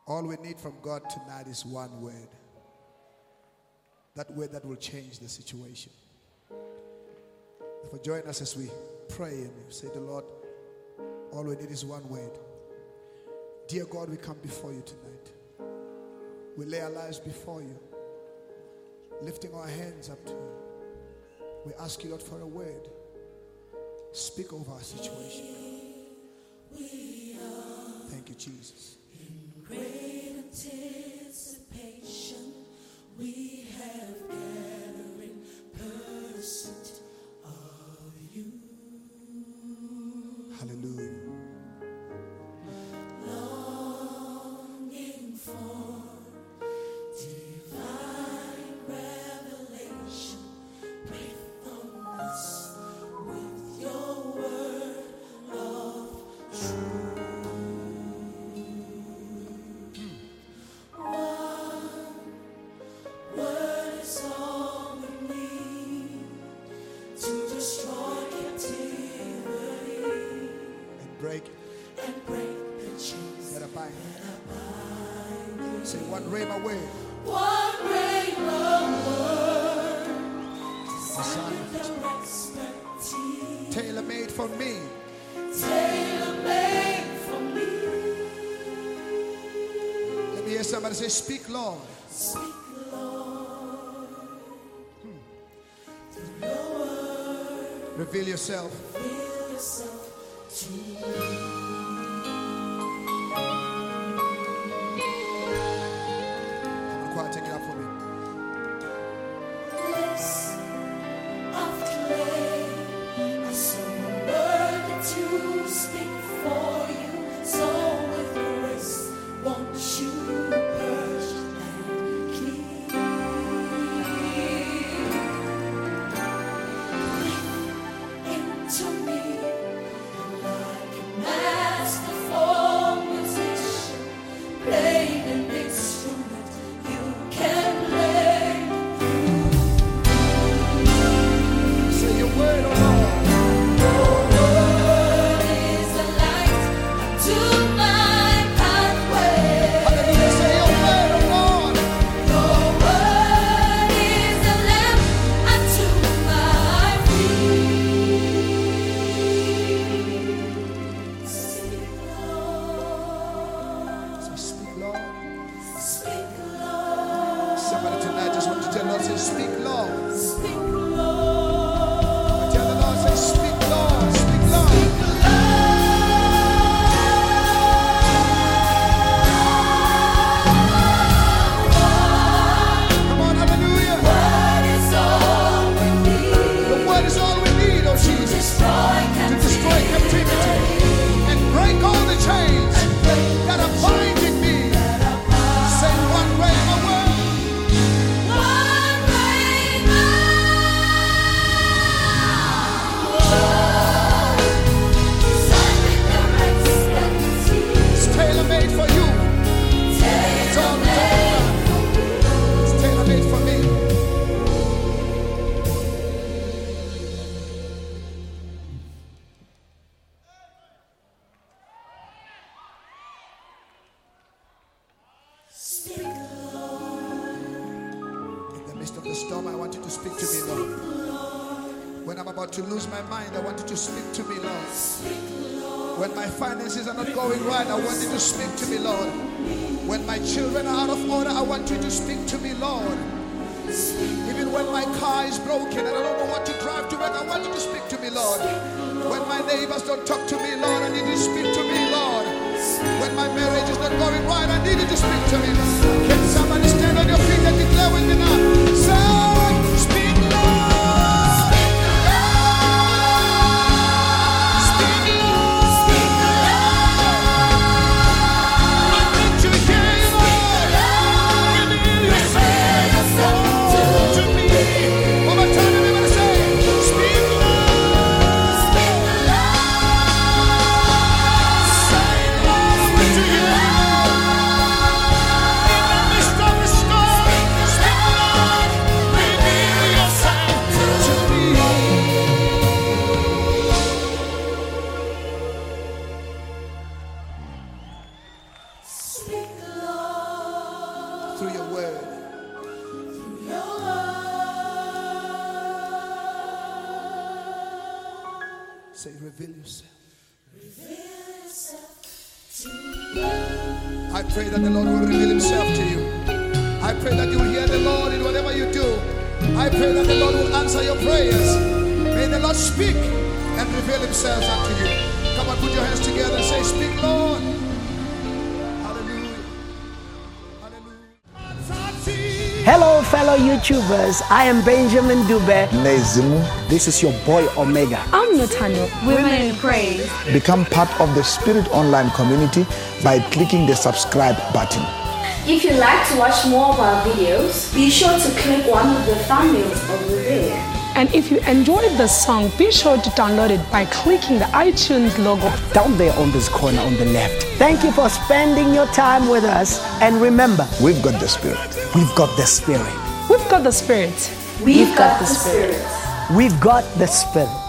All we need from God tonight is one word. That word that will change the situation. Therefore, join us as we pray and say to the Lord, all we need is one word. Dear God, we come before you tonight. We lay our lives before you, lifting our hands up to you. We ask you, Lord, for a word. Speak over our situation. Thank you, Jesus. In great anticipation, we have gathered in pursuit of you. Hallelujah. Longing for divine revelation, breathe on us with your word of truth. One word is all we need to destroy captivity And break and break the chains that are binding. that are binding. Say one rhema word. One rhema word, Messiah. your expertise, Tailor-made for me. tailor-made for me. Let me hear somebody say, speak, Lord. Speak, Lord, through your word, Reveal yourself. reveal yourself to me. Come on, choir, take it up for me. Lips of clay, I surrender to speak for you. So with grace, won't you purge and clean? Into me, like a masterful musician, playing an instrument you can play. Say your word, oh Lord. Your word is a light to my pathway. Hallelujah. Say your word, oh Lord. Your word is a lamp unto my feet. Speak, Lord. Say, speak, Lord. Speak, Lord. Somebody tonight just want to tell the Lord, say, speak, Lord. Speak, Lord. Tell the Lord, say, speak, Lord. Speak, Lord. Come on, hallelujah. Word is all we need. The word is all we need, oh Jesus, Destroy to destroy captivity and break all the chains that are binding me. Say one way, my word. One rhema word, It's tailor-made for you. It's all the time. It's tailor-made for me. Speak, Lord. In the midst of the storm, I want you to speak to me, Lord. When I'm about to lose my mind, I want you to speak to me, Lord. When my finances are not going right, I want you to speak to me, Lord. When my children are out of order, I want you to speak to me, Lord. Even when my car is broken and I don't know what to drive to work, I want you to speak to me, Lord. When my neighbors don't talk to me, Lord, I need you to speak to me, Lord. When my marriage is not going right, I need you to speak to me. Can somebody stand on your feet and declare with me now? Say, speak, Lord. Speak, Lord. I need to hear you, Lord. Reveal yourself to me. One more time, everybody say, speak, Lord. Say, Lord, I want to hear you. through your word. Say, reveal yourself. I pray that the Lord will reveal himself to you. I pray that you will hear the Lord in whatever you do. I pray that the Lord will answer your prayers. May the Lord speak and reveal himself unto you. Come on, put your hands together and say, speak, Lord. Hallelujah. Hallelujah. Hello, fellow YouTubers. I am Benjamin Dube. Nezimu. This is your boy Omega. I'm Nathaniel. Women in Praise. Become part of the Spirit Online community by clicking the subscribe button. If you'd like to watch more of our videos, be sure to click one of the thumbnails over there. And if you enjoyed the song, be sure to download it by clicking the iTunes logo Down there on this corner on the left. Thank you for spending your time with us. And remember, We've got the Spirit. we've got the Spirit. We've got the Spirit. We've got the Spirit. We've got the Spirit.